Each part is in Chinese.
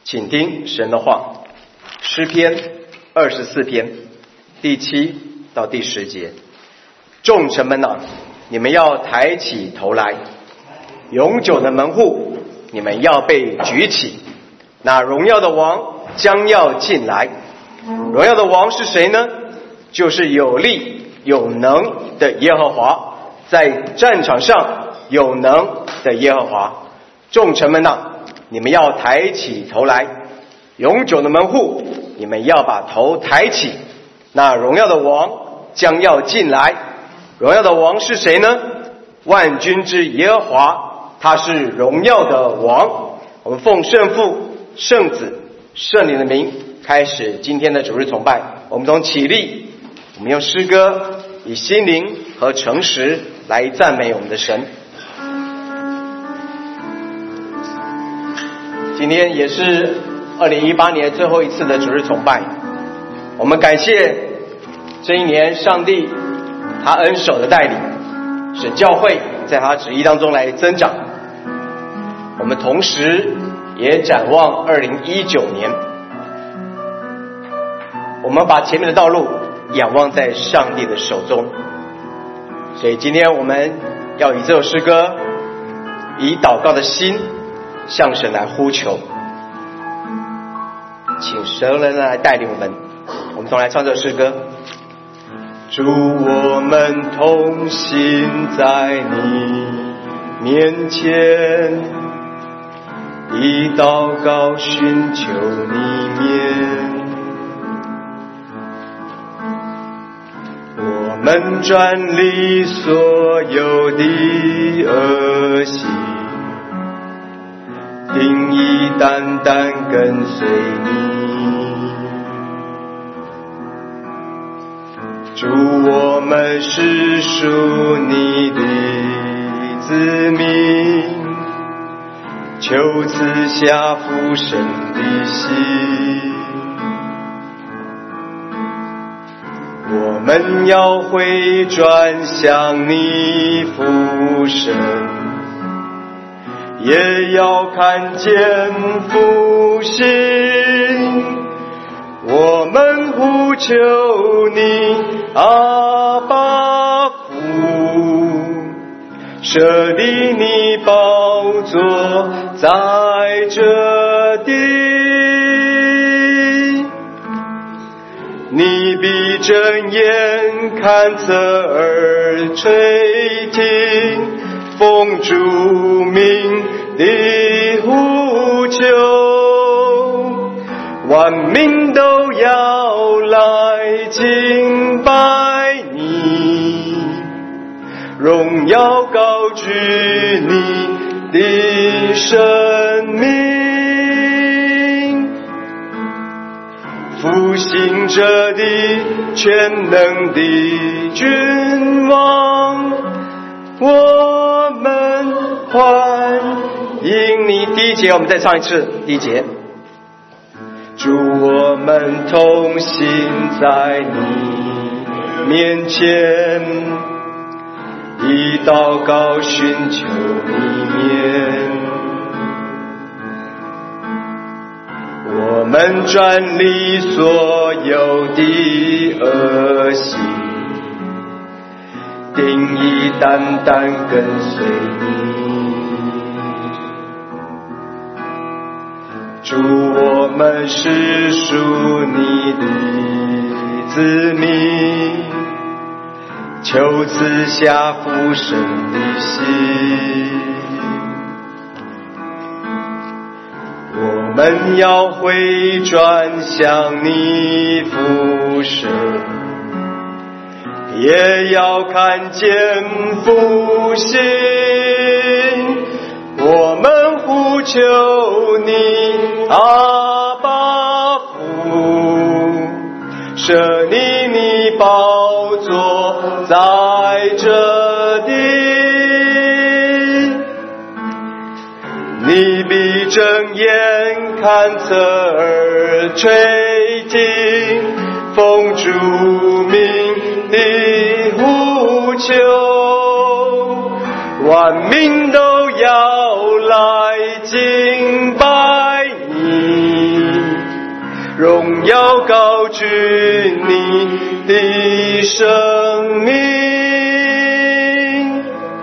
请听神的话，诗篇24篇第7到第10节。众臣们啊，你们要抬起头来，永久的门户，你们要被举起。那荣耀的王将要进来。荣耀的王是谁呢？就是有力有能的耶和华，在战场上有能的耶和华。众臣们啊，你们要抬起头来，永久的门户，你们要把头抬起。那荣耀的王将要进来。荣耀的王是谁呢？万军之耶和华，他是荣耀的王。我们奉圣父、圣子、圣灵的名开始今天的主日崇拜。我们从起立，我们用诗歌以心灵和诚实来赞美我们的神。今天也是2018年最后一次的主日崇拜，我们感谢这一年上帝他恩手的带领，使教会在他旨意当中来增长。我们同时也展望2019年，我们把前面的道路仰望在上帝的手中。所以今天我们要以这首诗歌，以祷告的心向神来呼求，请神人来带领我们。我们同来唱这首诗歌。主，我们同行在你面前，以祷告寻求你面。我们转离所有的恶行，定义单单跟随你。主，我们是属你的子民，求赐下复生的心。我们要回转向你复生，也要看见复兴。我们呼求你，阿爸父，设立你宝座在这地。你必睁眼看侧耳垂听，奉主名的呼求，万民都要来敬拜你，荣耀高举你的生命。复兴者的全能的君王，我们欢迎你。第一节我们再唱一次，第一节。主，我们同行在你面前，以祷告寻求你面。我们转离所有的恶行，定义单单跟随你。主，我们是属你的子民，求赐下复生的心。我们要回转向你复生，也要看见复兴。我们呼求你，阿爸父，设立你宝座在这地。你必睁眼看侧耳垂听，奉主名的呼求，万民都要来敬拜你， 荣耀高举你的生命，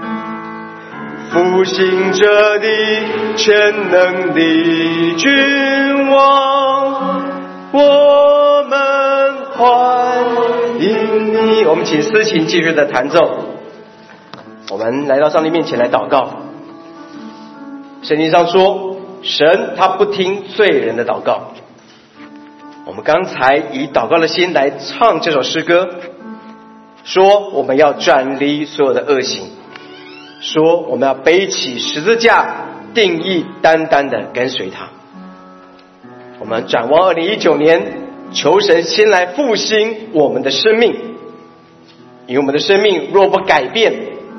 复兴者的全能的君王，我们欢迎你。我们请司琴继续的弹奏，我们来到上帝面前来祷告。圣经上说，神他不听罪人的祷告。我们刚才以祷告的心来唱这首诗歌，说我们要转离所有的恶行，说我们要背起十字架，定义单单的跟随他。我们展望2019年，求神先来复兴我们的生命，因为我们的生命若不改变，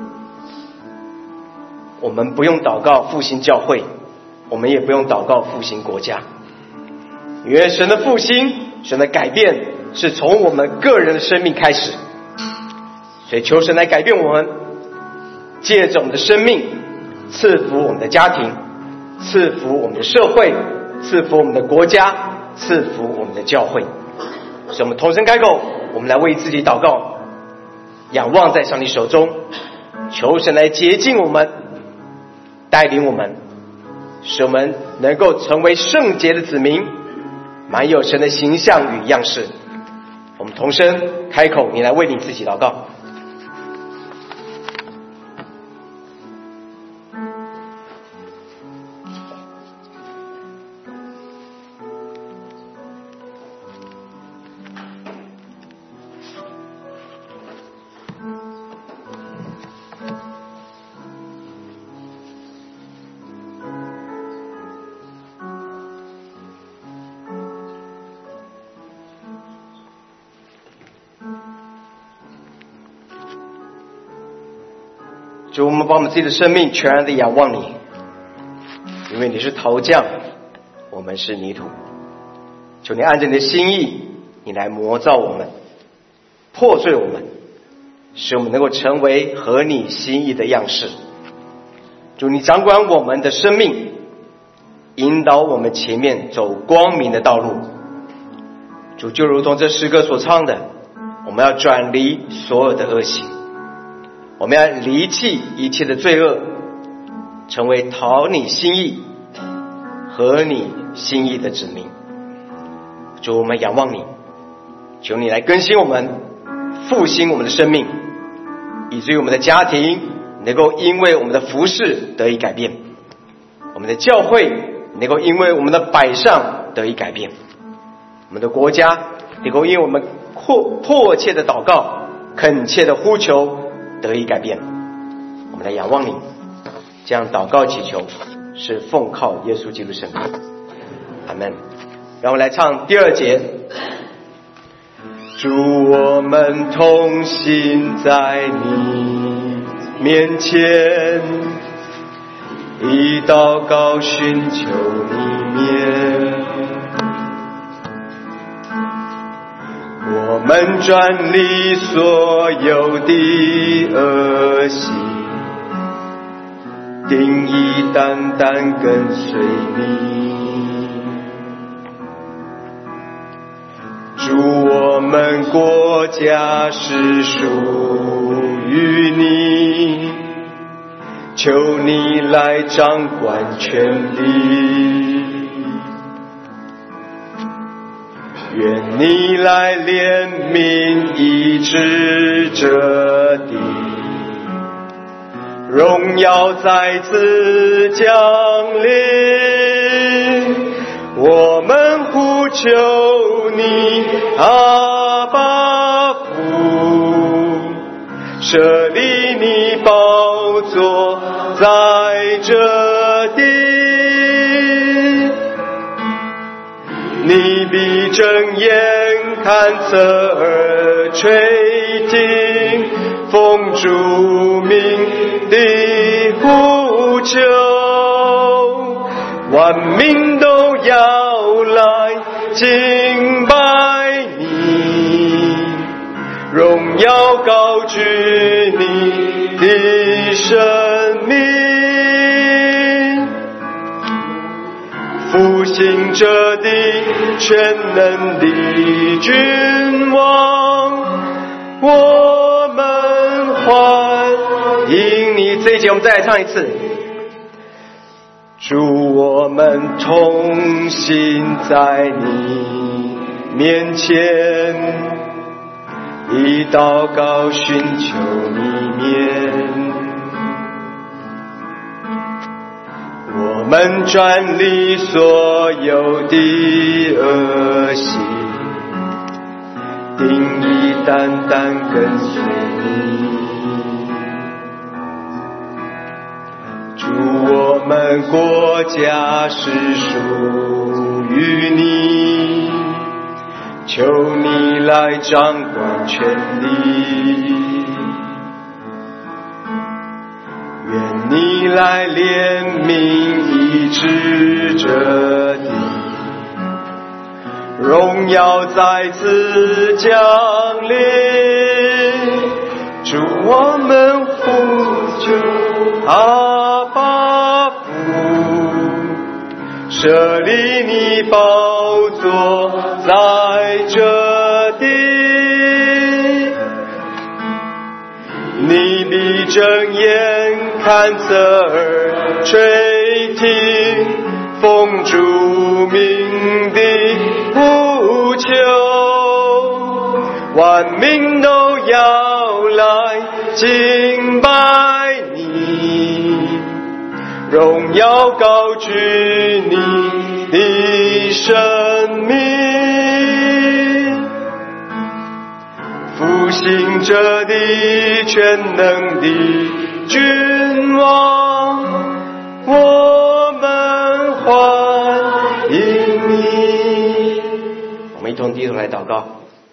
我们不用祷告复兴教会，我们也不用祷告复兴国家。因为神的复兴，神的改变是从我们个人的生命开始，所以求神来改变我们，借着我们的生命赐福我们的家庭，赐福我们的社会，赐福我们的国家，赐福我们的教会。所以我们同声开口，我们来为自己祷告，仰望在上帝手中，求神来洁净我们，带领我们，使我们能够成为圣洁的子民，满有神的形象与样式。我们同声开口，你来为你自己祷告。主，我们把我们自己的生命全然的仰望你，因为你是陶匠，我们是泥土。求你按着你的心意，你来磨造我们，破碎我们，使我们能够成为合你心意的样式。主，你掌管我们的生命，引导我们前面走光明的道路。主，就如同这诗歌所唱的，我们要转离所有的恶行，我们要离弃一切的罪恶，成为讨你心意、合你心意的子民。主，我们仰望你，求你来更新我们，复兴我们的生命，以至于我们的家庭能够因为我们的服事得以改变，我们的教会能够因为我们的摆上得以改变，我们的国家能够因为我们迫切的祷告、恳切的呼求得以改变。我们来仰望你，这样祷告祈求是奉靠耶稣基督圣名，阿们。让我们来唱第2节。主，我们同行在你面前，以祷告寻求你面，我们转离所有的恶行，定义单单跟随你。主，我们国家是属于你，求你来掌管权力，愿你来怜悯医治这地，荣耀再次降临。我们呼求你，阿爸父，设立你宝座在这地，你必睁眼看侧耳垂听，奉主名的呼求，万民都要来敬拜你，荣耀高举你的生命，复兴行者的全能的君王，我们欢迎你。这一节我们再来唱一次。主，我们同行在你面前，以祷告寻求你面。我们转离所有的恶行，定义单单跟随你。主，我们国家是属于你，求你来掌管权力，愿你来怜悯医治这地，荣耀再次降临。主，我们呼求阿爸父，设立你宝座在这地，你闭睁眼看侧耳垂听，奉主名的呼求，万民都要来敬拜你，荣耀高举你的生命，复兴者的全能的君王，我们欢迎你。我们一同低头来祷告。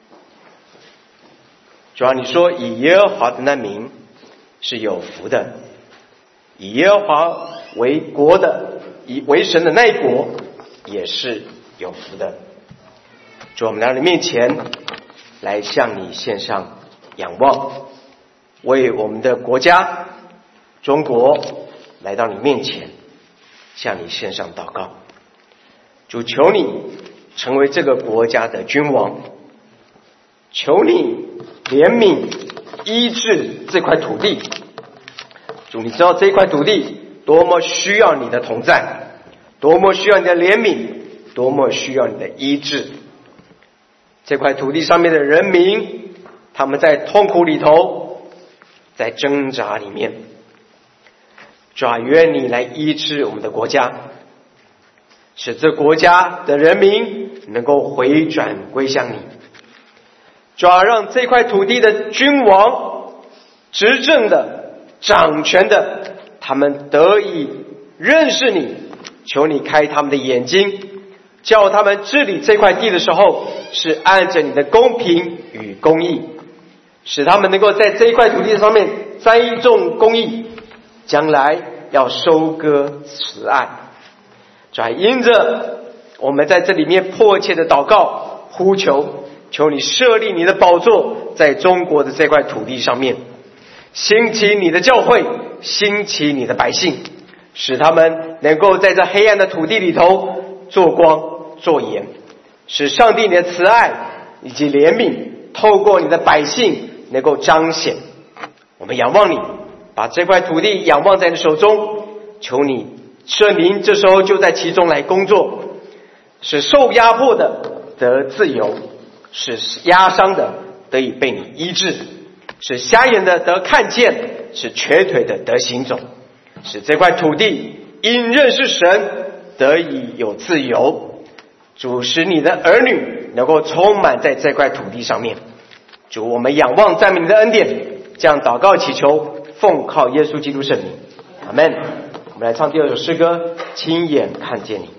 主啊，你说以耶和华的那名是有福的，以耶和华为国的，以为神的那一国也是有福的。主，我们来到你面前，来向你献上仰望，为我们的国家中国来到你面前，向你献上祷告。主，求你成为这个国家的君王，求你怜悯医治这块土地。主，你知道这块土地多么需要你的同在，多么需要你的怜悯，多么需要你的医治。这块土地上面的人民，他们在痛苦里头，在挣扎里面。主啊，愿你来医治我们的国家，使这国家的人民能够回转归向你。主啊，让这块土地的君王、执政的、掌权的，他们得以认识你，求你开他们的眼睛，叫他们治理这块地的时候是按着你的公平与公义，使他们能够在这一块土地上面栽种公义，将来要收割慈爱。主啊，因着我们在这里面迫切的祷告呼求，求你设立你的宝座在中国的这块土地上面，兴起你的教会，兴起你的百姓，使他们能够在这黑暗的土地里头做光做盐，使上帝你的慈爱以及怜悯透过你的百姓能够彰显。我们仰望你，把这块土地仰望在你手中，求你圣灵这时候就在其中来工作，使受压迫的得自由，使压伤的得以被你医治，使瞎眼的得看见，使瘸腿的得行走，使这块土地因认识神得以有自由。主，使你的儿女能够充满在这块土地上面。主，我们仰望赞美你的恩典，这样祷告祈求，奉靠耶稣基督圣名，阿们。我们来唱第二首诗歌，亲眼看见你。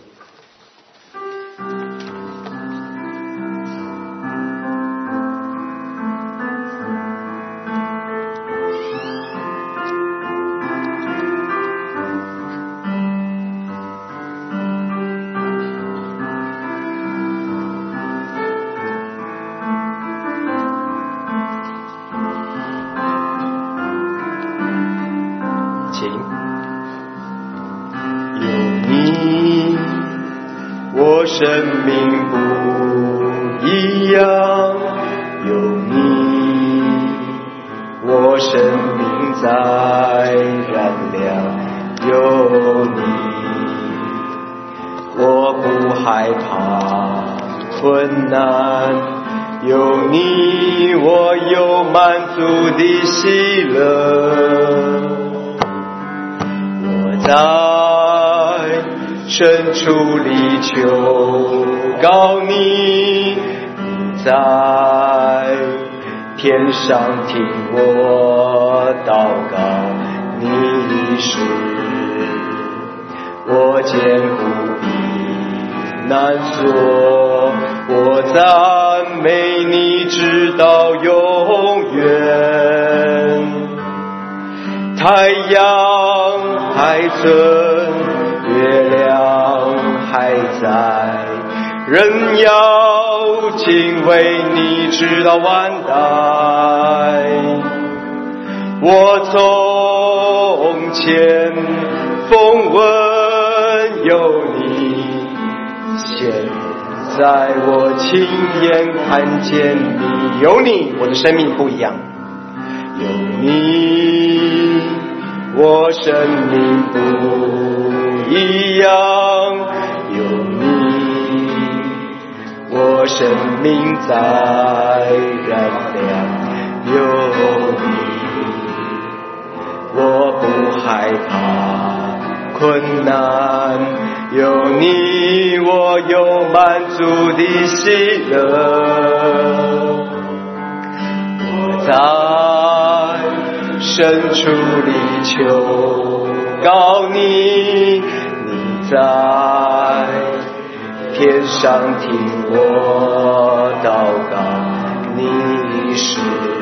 有你生命不一样，有你，我生命在燃亮，有你，我不害怕困难，有你，我有满足的喜乐。我在深处里求告你，你在天上听我祷告，你是我艰苦的难所，我赞美你直到永远。太阳还存，月亮还在，人要敬畏你直到万代。我从前风闻有你，现在我亲眼看见你，有你，我的生命不一样。有你，我生命不一样，有你，我生命在燃亮，有你，我不害怕困难，有你，我有满足的喜乐。我在深处里求告你，你在天上听我祷告，你是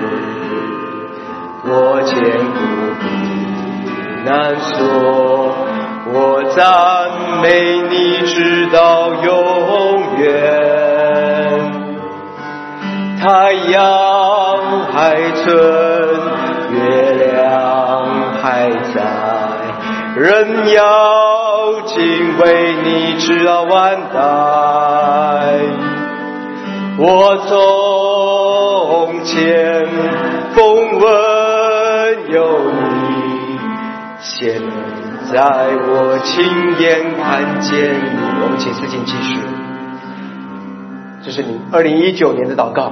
我艰苦的难所，我赞美你直到永远。太阳还存，月亮还在，人要敬畏你直到万代。我从前风闻有你，现在我亲眼看见你。我们请思琴继续。这是你2019年的祷告，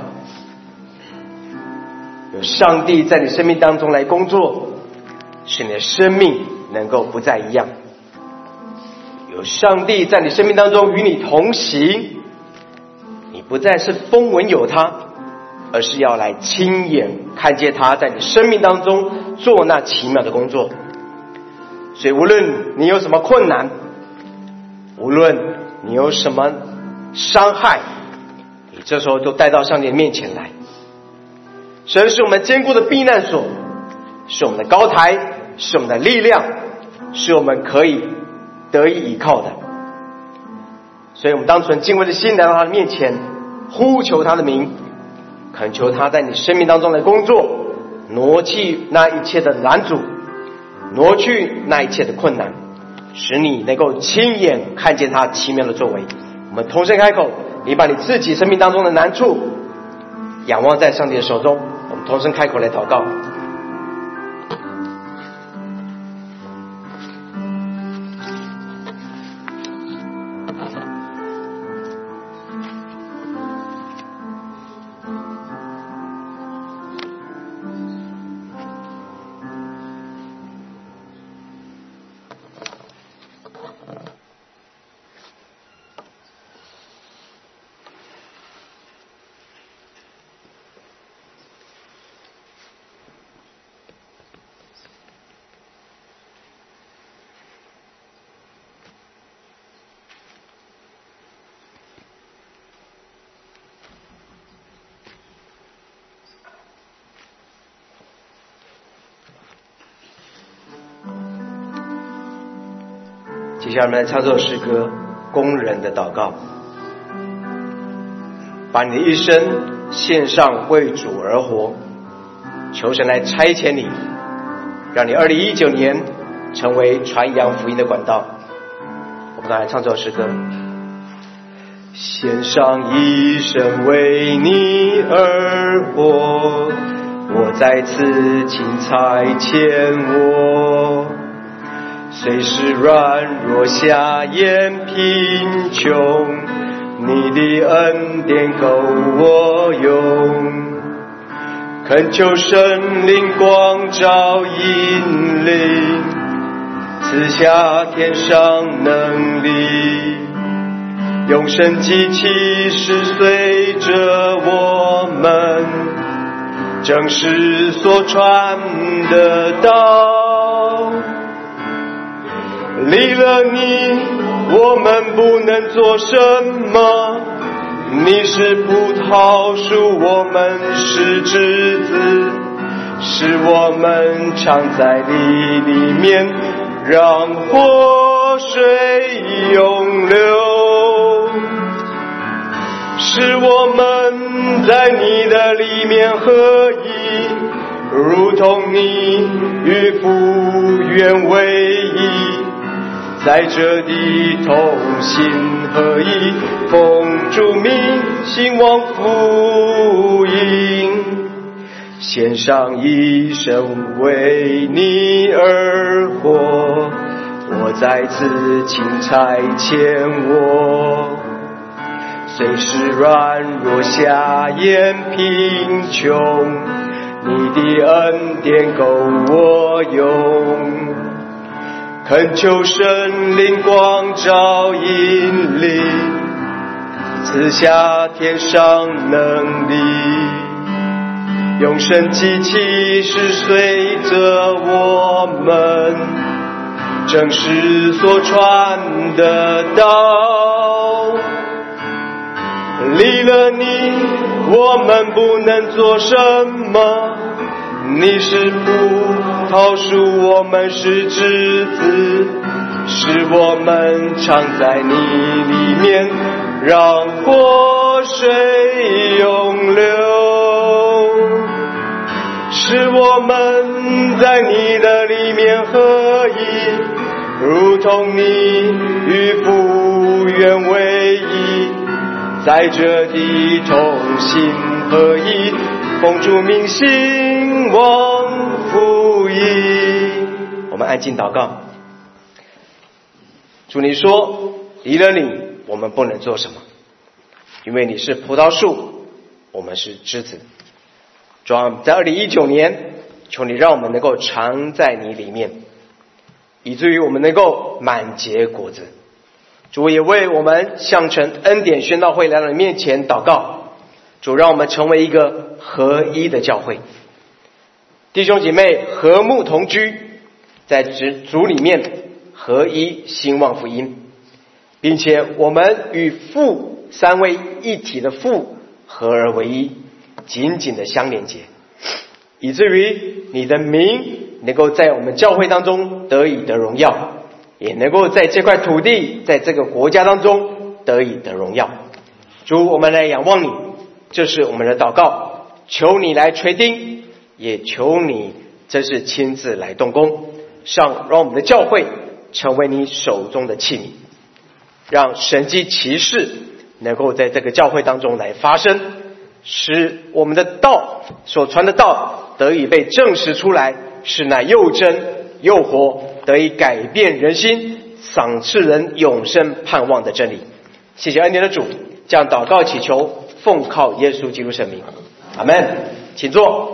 有上帝在你生命当中来工作，使你的生命能够不再一样。有上帝在你生命当中与你同行，你不再是风闻有他，而是要来亲眼看见他在你生命当中做那奇妙的工作。所以无论你有什么困难，无论你有什么伤害，你这时候都带到上帝的面前来。神是我们坚固的避难所，是我们的高台，是我们的力量，是我们可以得以依靠的。所以我们当存敬畏的心来到他的面前，呼求他的名，恳求他在你生命当中的工作，挪去那一切的拦阻，挪去那一切的困难，使你能够亲眼看见他奇妙的作为。我们同声开口，你把你自己生命当中的难处仰望在上帝的手中，我们同声开口来祷告。接下来我们来唱这首诗歌《工人的祷告》，把你的一生献上为主而活，求神来差遣你，让你2019年成为传扬福音的管道。我们来唱这首诗歌。 献上一生为你而活，我在此请差遣我，虽是软弱瞎眼贫穷，你的恩典够我用，恳求圣灵光照引领，赐下天上能力，永生及启示随着我们，正是所传的道。离了你，我们不能做什么，你是葡萄树，我们是枝子，使我们常在你里面，让活水涌流，使我们在你的里面合一，如同你与父原为一，在这地同心合一，奉主名兴旺福音，献上一生为你而活，我在此请差遣我，虽是软弱瞎眼贫穷，你的恩典够我用，恳求圣灵光照引领，赐下天上能力，永生及启示随着我们，正是所传的道。离了你，我们不能做什么，你是葡萄树，我们是枝子，使我们常在你里面，让活水涌流，使我们在你的里面合一，如同你与父原为一，在这地同心合一，奉主名兴旺福音。我们安静祷告。主，你说离了你我们不能做什么，因为你是葡萄树，我们是枝子。主啊，在2019年，求你让我们能够常在你里面，以至于我们能够满结果子。主也为我们向成恩典宣道会来到你面前祷告，主让我们成为一个合一的教会，弟兄姐妹和睦同居，在主里面合一兴旺福音，并且我们与父三位一体的父合而为一，紧紧的相连结，以至于你的名能够在我们教会当中得荣耀，也能够在这块土地，在这个国家当中得荣耀。主，我们来仰望你，这是我们的祷告，求你来垂听，也求你真是亲自来动工，让我们的教会成为你手中的器皿，让神迹奇事能够在这个教会当中来发生，使我们的道所传的道得以被证实出来，是那又真又活，得以改变人心，赏赐人永生盼望的真理。谢谢恩典的主，这样祷告祈求，奉靠耶稣基督圣名，阿们。请坐。